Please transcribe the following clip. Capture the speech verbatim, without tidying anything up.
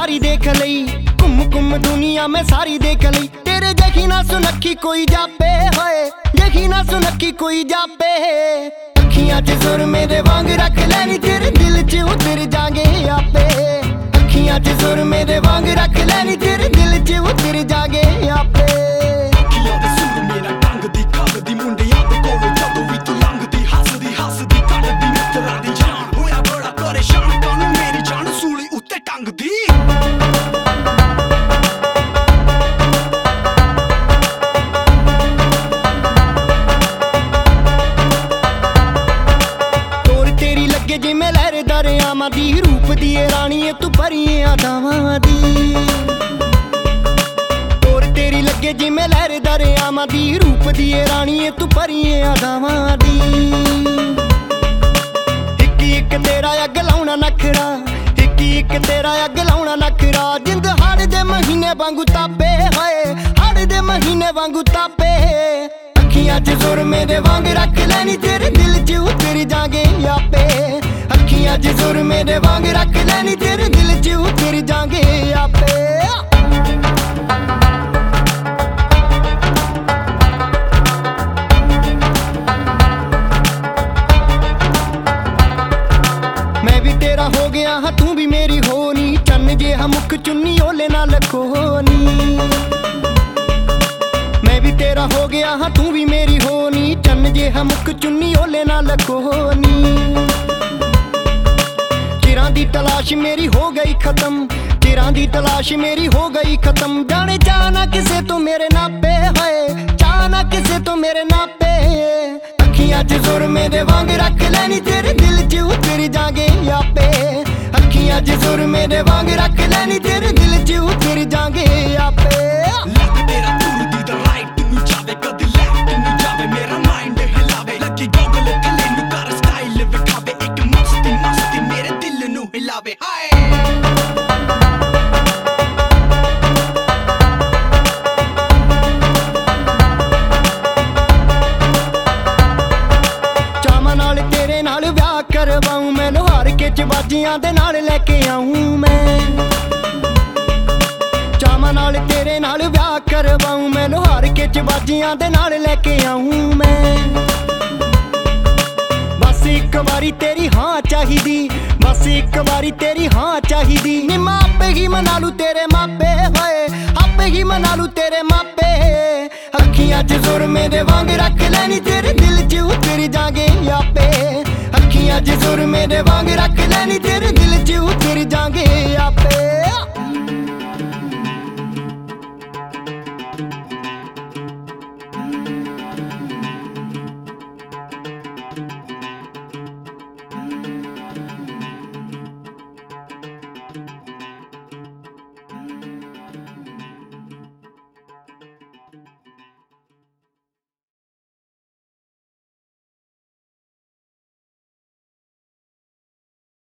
सारी देख लई, घुम घुम दुनिया में सारी देख लई। तेरे देखी ना सुनखी कोई जापे होए, देखी ना सुनखी कोई जापे। अखियां च सुर मेरे वांग रख लैनी, तेरे दिल च उतर जागे आपे। अखियां च सुर मेरे वांग रख लैनी, तेरे दिल च उतर जागे आपे। जिमें लहर दरियावां दी, रूप दी रानी तू भरी अदावां दी। तोर तेरी लगे जिमें लहर दरियावां दी, रूप दी रानी तू भरी अदावां दी। इक इक तेरा अग लाउणा नखरा, इक इक तेरा अग लाउणा नखरा। जिंद हाड़ दे महीने वांगू तापे होए, हाड़ दे महीने वांगू तापे। अखियां च सुर मेरे वांग रख लैनी, तेरे दिल च उतर जागे आपे। अखियां च सुर मेरे वांग रख लैनी, तेरे दिल च उतर जागे आपे। मैं भी तेरा हो गया हाँ, तू भी मेरी होनी। चन्न जे हम मुख चुन्नी ओले नाल खोनी। मैं भी तेरा हो गया हाँ, तू भी मेरी होनी। चन्न जे हम मुख चुन्नी ओले नाल खोनी। चिरां दी तलाश मेरी हो गई खत्म, चिरां दी तलाश मेरी हो गई खत्म। जाने जाना किसे तो मेरे नापे होए, जाना किसे तो मेरे नापे। अखियां च सुर मेरे वांग रख लैनी, तेरे दिल च उतर जागे आपे। अखियां च सुर मेरे वांग रख लैनी, तेरे दिल च उतर जागे आपे। करवाऊं मैं लोहार के चबाजियां दे नाल लेके आऊं मैं। चावां नाल तेरे नाल ब्याह करवाऊं मैं, लोहार के चबाजियां दे नाल लेके आऊं मैं। बस एक बारी तेरी हाँ चाहिदी, बस एक बारी तेरी हाँ चाहिदी। नी मैं आपे ही मना लू तेरे मापे होए, आपे ही मना लू तेरे मापे। अखियां च सुर मेरे वांग रख लैनी, तेरे दिल च उतर जागे आपे। अखियां च सुर मेरे वांग रख लैनी, तेरे दिल च